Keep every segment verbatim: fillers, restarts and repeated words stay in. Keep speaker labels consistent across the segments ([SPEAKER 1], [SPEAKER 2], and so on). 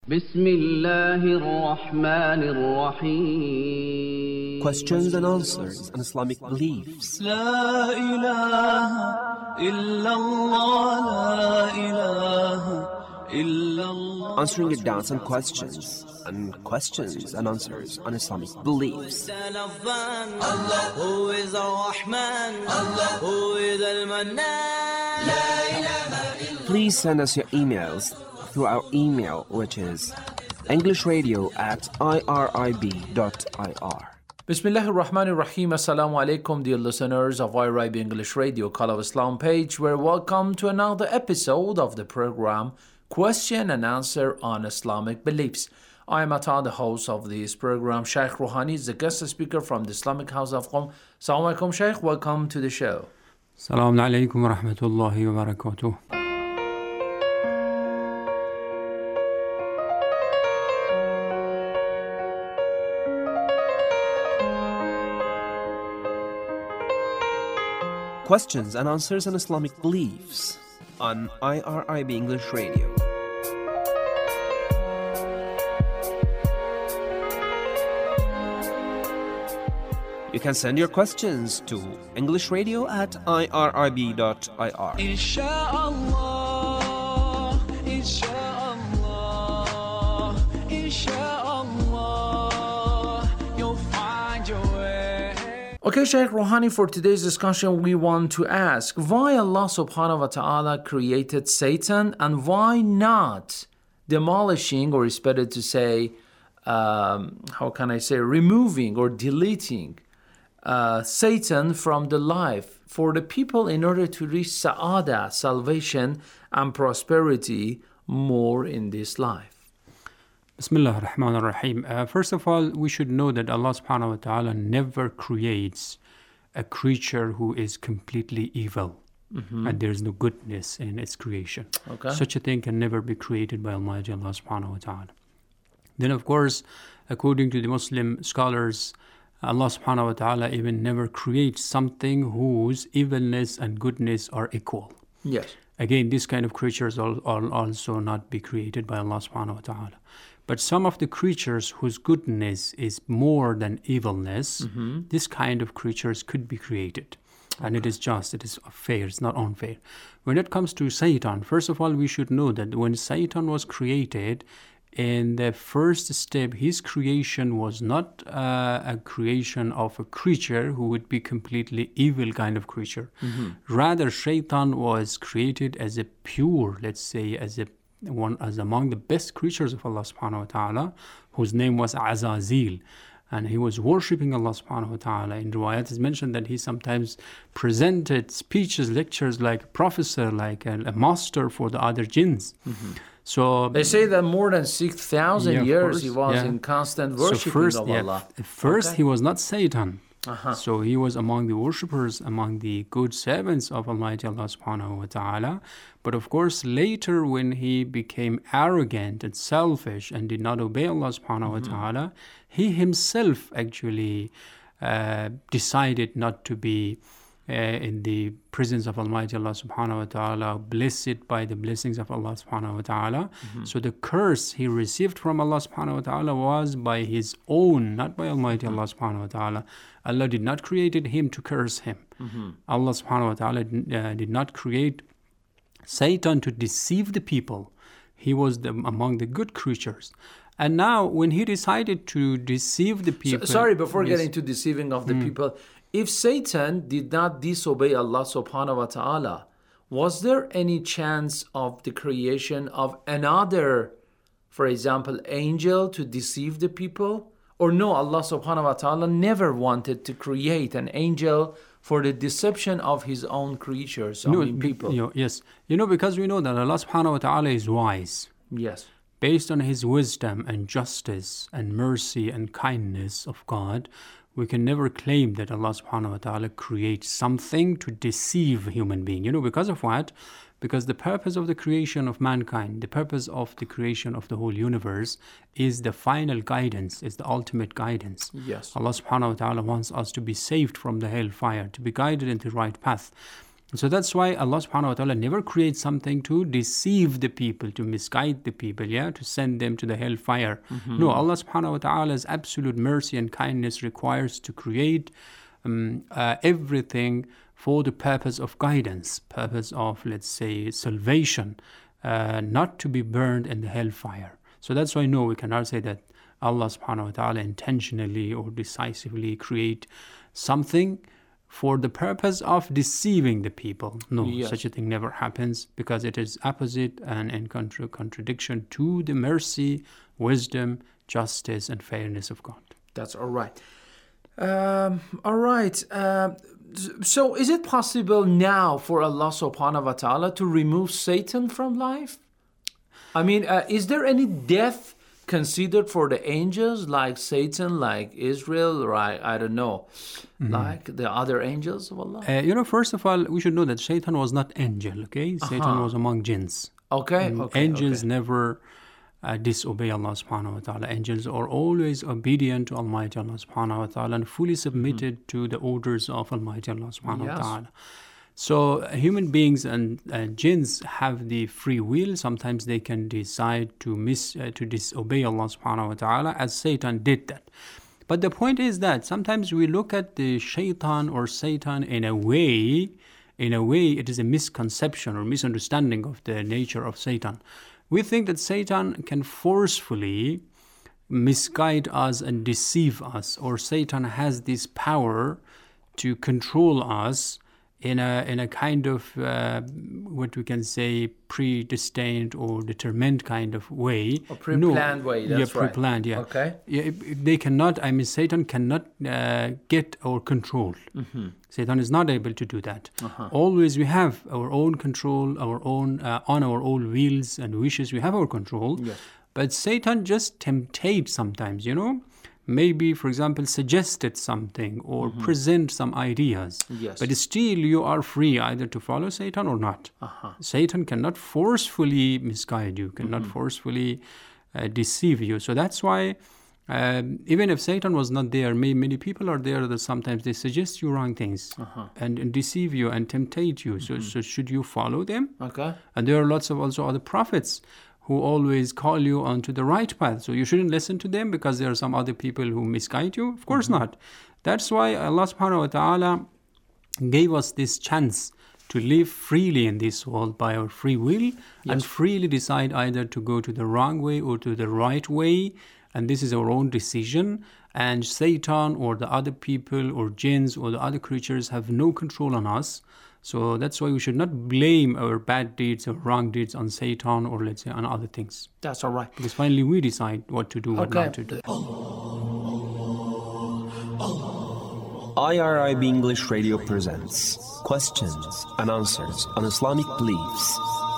[SPEAKER 1] بسم الله الرحمن الرحيم.
[SPEAKER 2] Questions and answers on Islamic beliefs.
[SPEAKER 3] لا إله إلا الله لا إله إلا الله.
[SPEAKER 2] Answering your doubts and questions and questions and answers on Islamic beliefs.
[SPEAKER 3] Allah who is Ar-Rahman, Allah who is Al-Mannan. لا إله إلا.
[SPEAKER 2] Please send us your emails through our email, which is englishradio at irib dot ir.
[SPEAKER 4] Bismillahir Rahmanir Rahim. Assalamu alaikum, dear listeners of I R I B English Radio, Call of Islam page. We're welcome to another episode of the program Question and Answer on Islamic Beliefs. I am Ata, the host of this program. Shaykh Rouhani is the guest speaker from the Islamic House of Qom. Assalamu alaikum, Shaykh. Welcome to the show.
[SPEAKER 5] Assalamu alaikum wa rahmatullahi wa barakatuh.
[SPEAKER 2] Questions and answers on Islamic beliefs on I R I B English Radio. You can send your questions to englishradio at irib dot ir.
[SPEAKER 3] Insha'Allah, Insha'Allah, Insha'Allah, you'll find your way.
[SPEAKER 4] Okay, Shaykh Rouhani, for today's discussion, we want to ask why Allah subhanahu wa ta'ala created Satan and why not demolishing, or it's better to say, um, how can I say, removing or deleting uh, Satan from the life for the people in order to reach sa'ada, salvation and prosperity more in this life.
[SPEAKER 5] Bismillah ar-Rahman ar-Rahim. Uh, first of all, we should know that Allah subhanahu wa ta'ala never creates a creature who is completely evil. Mm-hmm. And there is no goodness in its creation.
[SPEAKER 4] Okay.
[SPEAKER 5] Such a thing can never be created by Almighty Allah subhanahu wa ta'ala. Then of course, according to the Muslim scholars, Allah subhanahu wa ta'ala even never creates something whose evilness and goodness are equal.
[SPEAKER 4] Yes.
[SPEAKER 5] Again, this kind of creatures will also not be created by Allah subhanahu wa ta'ala. But some of the creatures whose goodness is more than evilness, mm-hmm. this kind of creatures could be created. Okay. And it is just, it is fair, it's not unfair. When it comes to Satan, first of all, we should know that when Satan was created, in the first step, his creation was not uh, a creation of a creature who would be completely evil kind of creature. Mm-hmm. Rather, Shaitan was created as a pure, let's say, as a one as among the best creatures of Allah subhanahu wa ta'ala, whose name was Azazil. And he was worshipping Allah subhanahu wa ta'ala. In riwayat is mentioned that he sometimes presented speeches, lectures like a professor, like a, a master for the other jinns. Mm-hmm. So
[SPEAKER 4] they say that more than six thousand
[SPEAKER 5] yeah,
[SPEAKER 4] years
[SPEAKER 5] course,
[SPEAKER 4] he was
[SPEAKER 5] yeah.
[SPEAKER 4] in constant worshiping
[SPEAKER 5] so first,
[SPEAKER 4] of
[SPEAKER 5] yeah,
[SPEAKER 4] Allah.
[SPEAKER 5] F- first
[SPEAKER 4] okay.
[SPEAKER 5] he was not Satan.
[SPEAKER 4] Uh-huh.
[SPEAKER 5] So he was among the worshippers, among the good servants of Almighty Allah subhanahu wa ta'ala. But of course, later when he became arrogant and selfish and did not obey Allah subhanahu mm-hmm. wa ta'ala, he himself actually uh, decided not to be uh, in the presence of Almighty Allah subhanahu wa ta'ala, blessed by the blessings of Allah subhanahu wa ta'ala. Mm-hmm. So the curse he received from Allah subhanahu wa ta'ala was by his own, not by Almighty mm-hmm. Allah subhanahu wa ta'ala. Allah did not create him to curse him. Mm-hmm. Allah subhanahu wa ta'ala uh, did not create Satan to deceive the people. He was the, among the good creatures. And now when he decided to deceive the people...
[SPEAKER 4] So, sorry, before
[SPEAKER 5] yes.
[SPEAKER 4] getting to deceiving of the
[SPEAKER 5] mm.
[SPEAKER 4] people, if Satan did not disobey Allah subhanahu wa ta'ala, was there any chance of the creation of another, for example, angel to deceive the people? Or no, Allah subhanahu wa ta'ala never wanted to create an angel for the deception of his own creatures, I
[SPEAKER 5] no,
[SPEAKER 4] mean people.
[SPEAKER 5] You know, yes. You know, because we know that Allah subhanahu wa ta'ala is wise.
[SPEAKER 4] Yes.
[SPEAKER 5] Based on his wisdom and justice and mercy and kindness of God, we can never claim that Allah subhanahu wa ta'ala creates something to deceive a human being. You know, because of what? Because the purpose of the creation of mankind, the purpose of the creation of the whole universe is the final guidance, is the ultimate guidance.
[SPEAKER 4] Yes.
[SPEAKER 5] Allah subhanahu wa ta'ala wants us to be saved from the hellfire, to be guided into the right path. So that's why Allah subhanahu wa ta'ala never creates something to deceive the people, to misguide the people, yeah, to send them to the hellfire. Mm-hmm. No, Allah subhanahu wa ta'ala's absolute mercy and kindness requires to create um, uh, everything for the purpose of guidance, purpose of, let's say, salvation, uh, not to be burned in the hellfire. So that's why, no, we cannot say that Allah subhanahu wa ta'ala intentionally or decisively create something for the purpose of deceiving the people. No, yes. Such a thing never happens, because it is opposite and in contra- contradiction to the mercy, wisdom, justice, and fairness of God.
[SPEAKER 4] That's all right. Um, all right. Uh, so is it possible now for Allah subhanahu wa ta'ala to remove Satan from life? I mean, uh, is there any death considered for the angels, like Satan, like Israel, right? I don't know, mm-hmm. like the other angels of Allah?
[SPEAKER 5] Uh, you know, first of all, we should know that Satan was not angel, okay? Uh-huh. Satan was among jinns.
[SPEAKER 4] Okay, okay.
[SPEAKER 5] Angels
[SPEAKER 4] okay.
[SPEAKER 5] never uh, disobey Allah subhanahu wa ta'ala. Angels are always obedient to Almighty Allah subhanahu wa ta'ala and fully submitted mm-hmm. to the orders of Almighty Allah subhanahu yes. wa ta'ala. So human beings and uh, jinns have the free will. Sometimes they can decide to miss uh, to disobey Allah subhanahu wa ta'ala, as Satan did that. But the point is that sometimes we look at the shaitan or Satan in a way, in a way it is a misconception or misunderstanding of the nature of Satan. We think that Satan can forcefully misguide us and deceive us, or Satan has this power to control us in a in a kind of uh, what we can say predestined or determined kind of way.
[SPEAKER 4] A pre-planned no, way, that's
[SPEAKER 5] yeah,
[SPEAKER 4] right.
[SPEAKER 5] pre-planned, yeah.
[SPEAKER 4] Okay.
[SPEAKER 5] Yeah, they cannot, I mean, Satan cannot uh, get our control. Mm-hmm. Satan is not able to do that. Uh-huh. Always we have our own control, our own, uh, on our own wills and wishes, we have our control.
[SPEAKER 4] Yes.
[SPEAKER 5] But Satan just temptates sometimes, you know. Maybe, for example, suggested something or mm-hmm. present some ideas.
[SPEAKER 4] Yes.
[SPEAKER 5] But still you are free either to follow Satan or not. Uh-huh. Satan cannot forcefully misguide you, cannot mm-hmm. forcefully uh, deceive you. So that's why um, even if Satan was not there, many, many people are there that sometimes they suggest you wrong things uh-huh. and, and deceive you and temptate you. Mm-hmm. So, so should you follow them?
[SPEAKER 4] Okay.
[SPEAKER 5] And there are lots of also other prophets who always call you onto the right path. So you shouldn't listen to them because there are some other people who misguide you. Of course mm-hmm. not. That's why Allah subhanahu wa ta'ala gave us this chance to live freely in this world by our free will yes. and freely decide either to go to the wrong way or to the right way. And this is our own decision. And Satan or the other people or jinns or the other creatures have no control on us. So that's why we should not blame our bad deeds or wrong deeds on Satan or, let's say, on other things.
[SPEAKER 4] That's all right.
[SPEAKER 5] Because finally we decide what to do, what
[SPEAKER 4] okay.
[SPEAKER 5] not to do.
[SPEAKER 2] I R I B English Radio presents questions and answers on Islamic beliefs.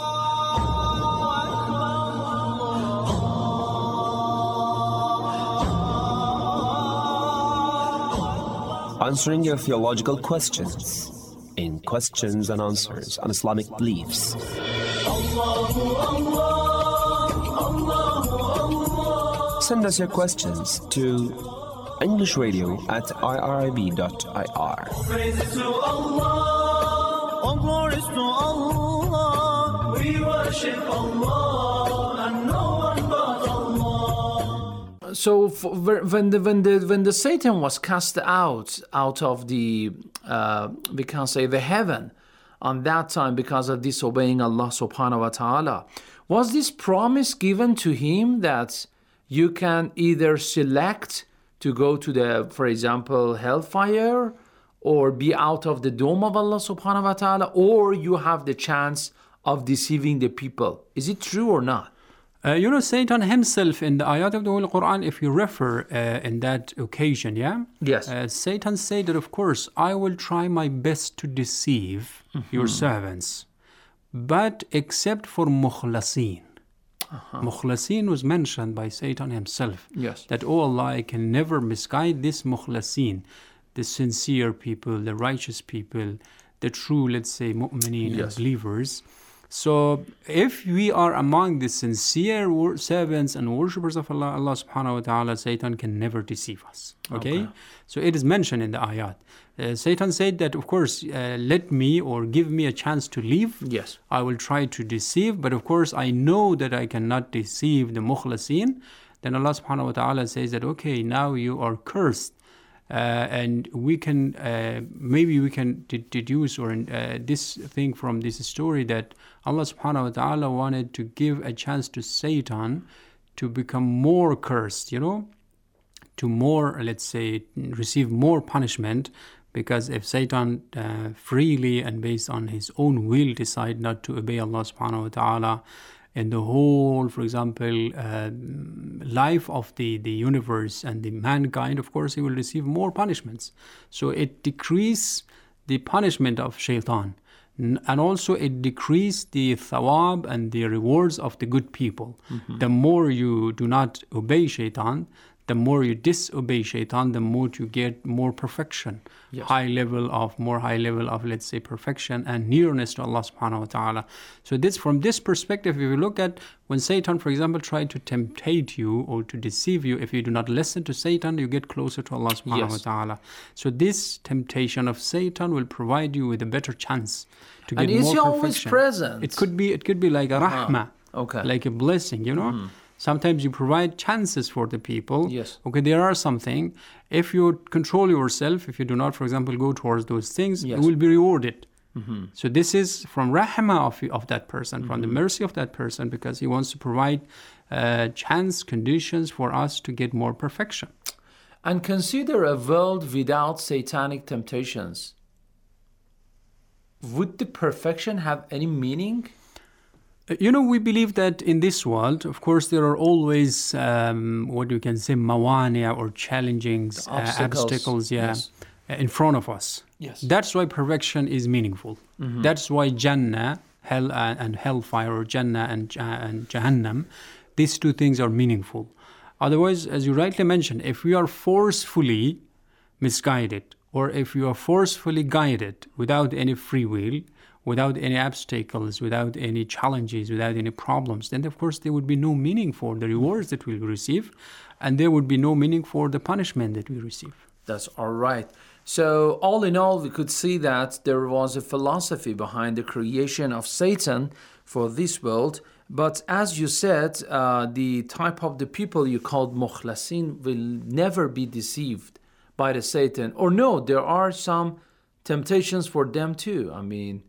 [SPEAKER 2] Answering your theological questions in questions and answers on Islamic beliefs. Send us your questions to englishradio at I R I B dot I R.
[SPEAKER 3] Praises to Allah, all glories to Allah. We worship Allah and no one but Allah.
[SPEAKER 4] So for, when the when the when the Satan was cast out out of the uh, we can say the heaven on that time because of disobeying Allah subhanahu wa ta'ala, was this promise given to him that you can either select to go to the, for example, hellfire, or be out of the dome of Allah subhanahu wa ta'ala, or you have the chance of deceiving the people? Is it true or not?
[SPEAKER 5] Uh, you know, Satan himself in the ayat of the Holy Quran, if you refer uh, in that occasion, yeah?
[SPEAKER 4] Yes.
[SPEAKER 5] Uh, Satan said that, of course, I will try my best to deceive mm-hmm. your servants, but except for mukhlasin. Uh-huh. Mukhlasin was mentioned by Satan himself.
[SPEAKER 4] Yes.
[SPEAKER 5] That, oh Allah, I can never misguide this mukhlasin, the sincere people, the righteous people, the true, let's say, mu'mineen,
[SPEAKER 4] yes.
[SPEAKER 5] believers. So if we are among the sincere wor- servants and worshippers of Allah, Allah subhanahu wa ta'ala, Satan can never deceive us. Okay?
[SPEAKER 4] Okay.
[SPEAKER 5] So it is mentioned in the ayat. Uh, Satan said that, of course, uh, let me or give me a chance to leave.
[SPEAKER 4] Yes.
[SPEAKER 5] I will try to deceive, but of course I know that I cannot deceive the mukhlasin. Then Allah subhanahu wa ta'ala says that, okay, now you are cursed. Uh, and we can, uh, maybe we can de- deduce or uh, this thing from this story that Allah subhanahu wa ta'ala wanted to give a chance to Satan to become more cursed, you know, to more, let's say, receive more punishment. Because if Satan uh, freely and based on his own will decide not to obey Allah subhanahu wa ta'ala, and the whole, for example, uh, life of the, the universe and the mankind, of course, he will receive more punishments. So it decreases the punishment of shaitan. N- And also it decreases the thawab and the rewards of the good people. Mm-hmm. The more you do not obey shaitan, the more you disobey shaitan, the more you get more perfection.
[SPEAKER 4] Yes.
[SPEAKER 5] High level of, more high level of, let's say, perfection and nearness to Allah subhanahu wa ta'ala. So this, from this perspective, if you look at when Satan, for example, tried to temptate you or to deceive you, if you do not listen to Satan, you get closer to Allah subhanahu
[SPEAKER 4] Yes.
[SPEAKER 5] wa ta'ala. So this temptation of Satan will provide you with a better chance to get
[SPEAKER 4] And
[SPEAKER 5] more
[SPEAKER 4] is he
[SPEAKER 5] perfection.
[SPEAKER 4] always present?
[SPEAKER 5] It could be, it could be like a rahmah,
[SPEAKER 4] Okay.
[SPEAKER 5] like a blessing, you know.
[SPEAKER 4] Mm.
[SPEAKER 5] Sometimes you provide chances for the people.
[SPEAKER 4] Yes.
[SPEAKER 5] Okay, there are something. If you control yourself, if you do not, for example, go towards those things,
[SPEAKER 4] Yes.
[SPEAKER 5] you will be rewarded.
[SPEAKER 4] Mm-hmm.
[SPEAKER 5] So this is from rahmah of, of that person, from the mercy of that person, because he wants to provide uh, chance conditions for us to get more perfection.
[SPEAKER 4] And consider a world without satanic temptations. Would the perfection have any meaning?
[SPEAKER 5] Uh, You know, we believe that in this world, of course, there are always um, what you can say mawani or challenging uh,
[SPEAKER 4] obstacles.
[SPEAKER 5] obstacles, yeah,
[SPEAKER 4] Yes.
[SPEAKER 5] uh, in front of us.
[SPEAKER 4] Yes.
[SPEAKER 5] That's why perfection is meaningful. That's why Jannah, hell uh, and hellfire, or Jannah and, uh, and Jahannam, these two things are meaningful. Otherwise, as you rightly mentioned, if we are forcefully misguided, or if you are forcefully guided without any free will, without any obstacles, without any challenges, without any problems, then of course there would be no meaning for the rewards that we will receive, and there would be no meaning for the punishment that we receive.
[SPEAKER 4] That's all right. So, all in all, we could see that there was a philosophy behind the creation of Satan for this world. But as you said, uh, the type of the people you called mukhlasin will never be deceived by the Satan. Or no, there are some temptations for them too. I mean,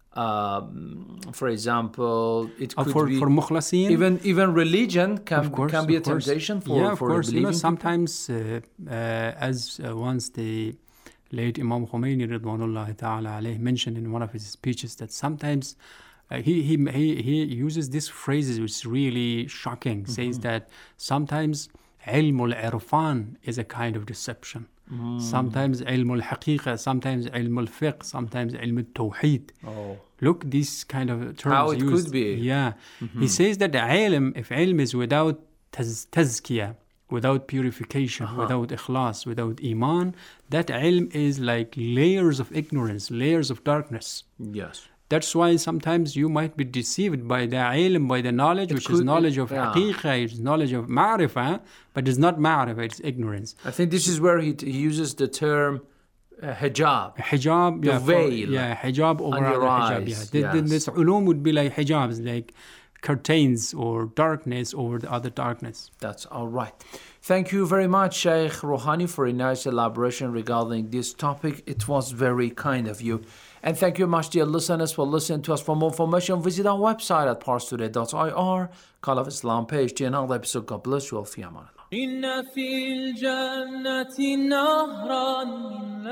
[SPEAKER 4] um, for example, it
[SPEAKER 5] Uh,
[SPEAKER 4] could
[SPEAKER 5] for
[SPEAKER 4] be
[SPEAKER 5] for mukhlaseen,
[SPEAKER 4] even even religion can
[SPEAKER 5] of course,
[SPEAKER 4] can be a
[SPEAKER 5] of course.
[SPEAKER 4] temptation for
[SPEAKER 5] yeah, of
[SPEAKER 4] for
[SPEAKER 5] course.
[SPEAKER 4] the
[SPEAKER 5] You know,
[SPEAKER 4] believing people.
[SPEAKER 5] sometimes uh, uh, as uh, once the late Imam Khomeini Ridwanullah Ta'ala alayhi mentioned in one of his speeches that sometimes uh, he, he he he uses these phrases which is really shocking.
[SPEAKER 4] Mm-hmm.
[SPEAKER 5] Says that sometimes ilm al-irfan is a kind of deception.
[SPEAKER 4] Mm.
[SPEAKER 5] Sometimes ilm al-haqiqa, sometimes ilm al-fiqh, sometimes ilm al-tawheed.
[SPEAKER 4] Oh.
[SPEAKER 5] Look, these kind of terms
[SPEAKER 4] How it
[SPEAKER 5] used.
[SPEAKER 4] could be.
[SPEAKER 5] Yeah. He says that the ilm, if ilm is without taz- tazkiyah, without purification, without ikhlas, without iman, that ilm is like layers of ignorance, layers of darkness.
[SPEAKER 4] Yes.
[SPEAKER 5] That's why sometimes you might be deceived by the ilm, by the knowledge,
[SPEAKER 4] It
[SPEAKER 5] which is
[SPEAKER 4] could-
[SPEAKER 5] knowledge of
[SPEAKER 4] yeah.
[SPEAKER 5] haqiqa, it's knowledge of ma'rifah, but it's not ma'rifah, it's ignorance.
[SPEAKER 4] I think this is where he, he uses the term uh, hijab.
[SPEAKER 5] Hijab,
[SPEAKER 4] The
[SPEAKER 5] yeah, for-
[SPEAKER 4] veil
[SPEAKER 5] yeah, hijab over
[SPEAKER 4] on your
[SPEAKER 5] other hijab, yeah.
[SPEAKER 4] eyes,
[SPEAKER 5] Th- th-
[SPEAKER 4] yes.
[SPEAKER 5] This ulum would be like hijabs, like curtains or darkness over the other darkness.
[SPEAKER 4] That's all right. Thank you very much, Sheikh Rouhani, for a nice elaboration regarding this topic. It was very kind of you. And thank you much, dear listeners, for listening to us. For more information, visit our website at pars today dot I R, Call of Islam page. To another episode. God bless you all. Fi aman Allah.
[SPEAKER 3] إن في الجنة نهرا من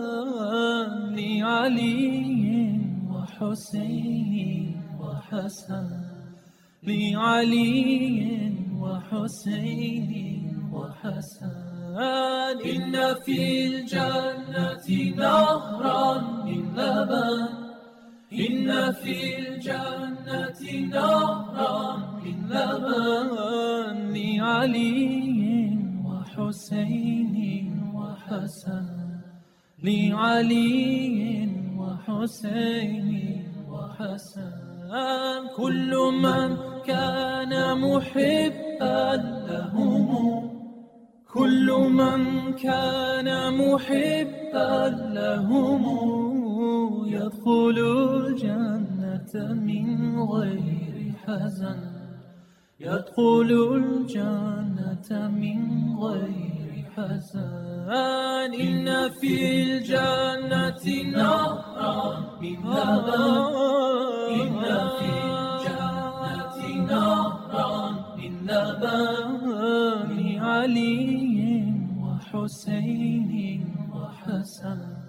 [SPEAKER 3] لبن لعلي وحسين وحسن لعلي وحسين وحسن إن في الجنة نهرا من لبن إن في الجنة نهرا من لبن لعلي وحسين وحسن لعلي وحسين وحسن
[SPEAKER 6] كل من كان محبا لهم كل من كان محبا لهم يدخل الجنة من غير حزن يدخل الجنة من غير حزن إن في الجنة نهرا من لبن إن في الجنة نهرا من لبن علي وحسين وحسن